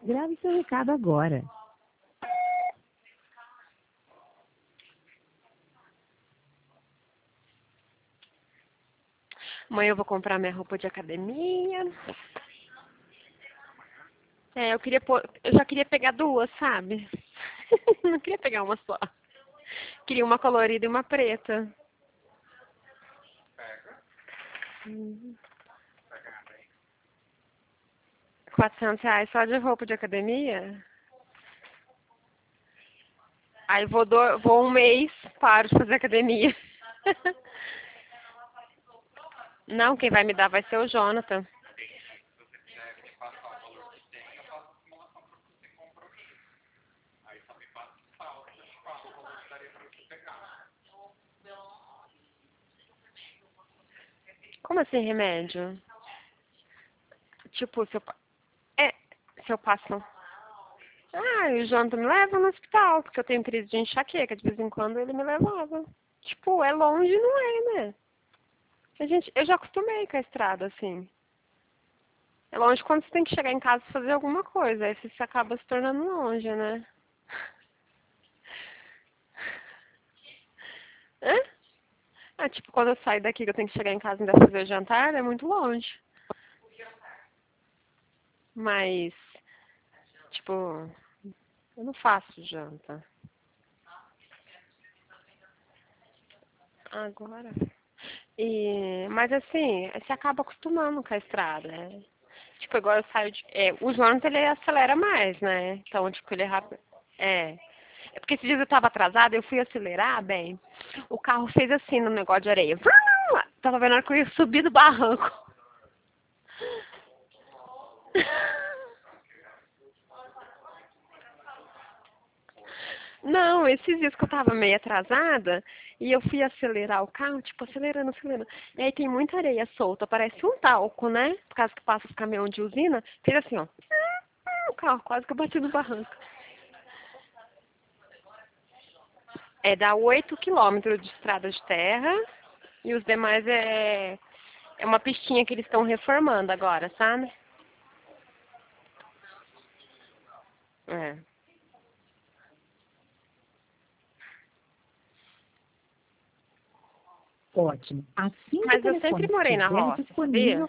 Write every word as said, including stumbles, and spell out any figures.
Grave seu recado agora. Amanhã eu vou comprar minha roupa de academia. É, eu queria pôr, eu já queria pegar duas, sabe? Não queria pegar uma só. Queria uma colorida e uma preta. Uhum. quatrocentos reais só de roupa de academia? Aí vou, do, vou um mês, paro de fazer academia. Não, quem vai me dar vai ser o Jonathan. Como assim remédio? Tipo, se eu, pa- é, se eu passo... Ah, e o Jonathan me leva no hospital, porque eu tenho crise de enxaqueca. De vez em quando ele me levava. Tipo, é longe, não é, né? A gente, eu já acostumei com a estrada, assim. É longe quando você tem que chegar em casa e fazer alguma coisa. Aí você acaba se tornando longe, né? Hã? Ah, tipo, quando eu saio daqui que eu tenho que chegar em casa e ainda fazer o jantar, é muito longe. Mas, tipo, eu não faço janta. Agora. E, mas assim, você acaba acostumando com a estrada, né? Tipo, agora eu saio de. É, o Jonathan ele acelera mais, né? Então, tipo, ele é rápido. É. É porque esses dias eu tava atrasada, eu fui acelerar, bem. O carro fez assim no negócio de areia. Tava vendo a hora que eu ia subir do barranco. Não, esses dias que eu tava meio atrasada e eu fui acelerar o carro, tipo, acelerando, acelerando. E aí tem muita areia solta, parece um talco, né? Por causa que passa os caminhões de usina. Fez assim, ó. O carro quase que eu bati no barranco. É, dá oito quilômetros de estrada de terra e os demais é, é uma pistinha que eles estão reformando agora, sabe? É. Ótimo. Assim que o Mas eu sempre telefone morei na estiver roça, disponível, sabia?